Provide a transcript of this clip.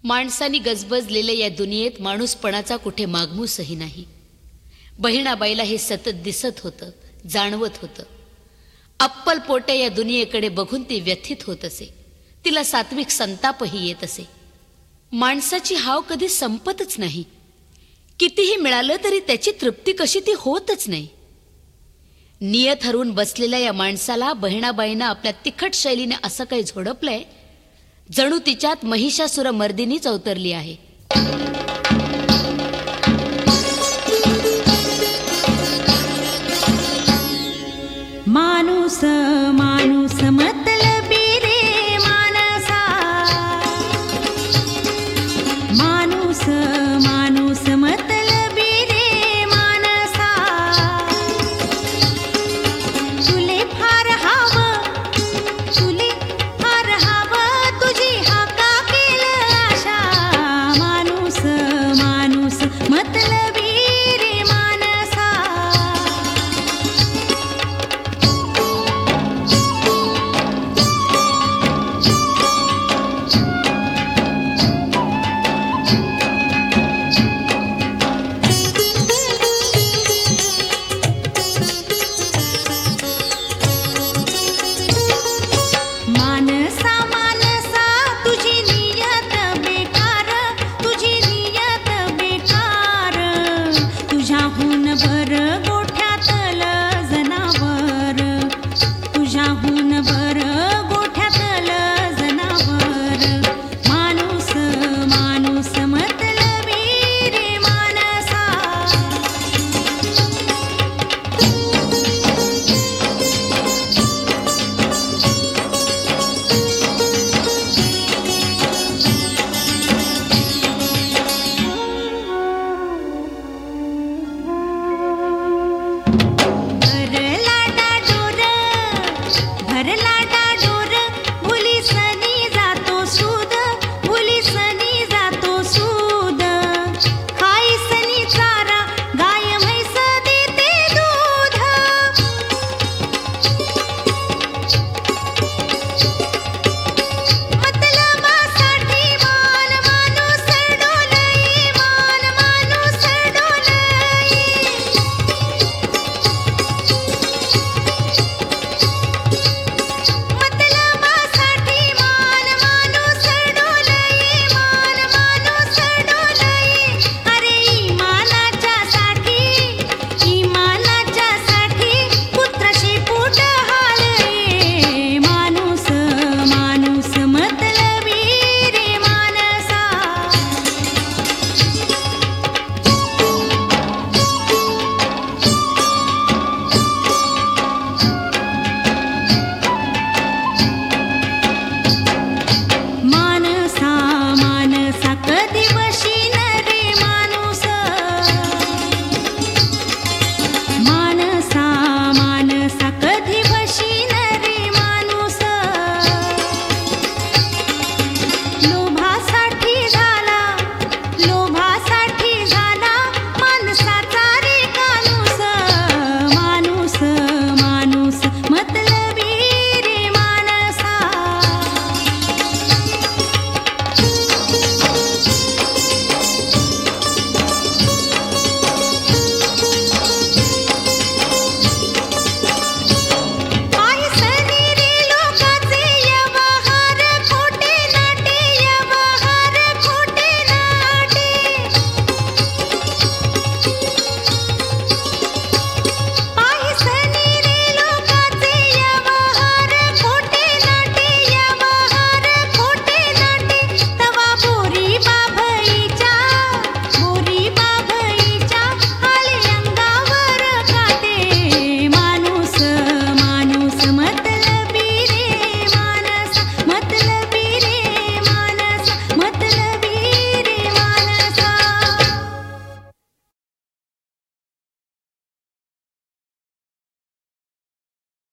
माणसानी गजबजलेल्या या दुनियेत माणूसपणाचा कुठे मागमूसही नाही. बहिणाबाईला हे सतत दिसत होतं, जाणवत होतं. अप्पल पोटे या दुनियेकडे बघून ती व्यथित होत असे. तिला सात्विक संतापही येत असे. माणसाची हाव कधी संपतच नाही. कितीही मिळालं तरी त्याची तृप्ती कशी ती होतच नाही. नियत हरवून बसलेल्या या माणसाला बहिणाबाईंना आपल्या तिखट शैलीने असं काही झोडपलंय, जणू तिच्यात महिषासुर मर्दिनीच अवतरली आहे. माणूस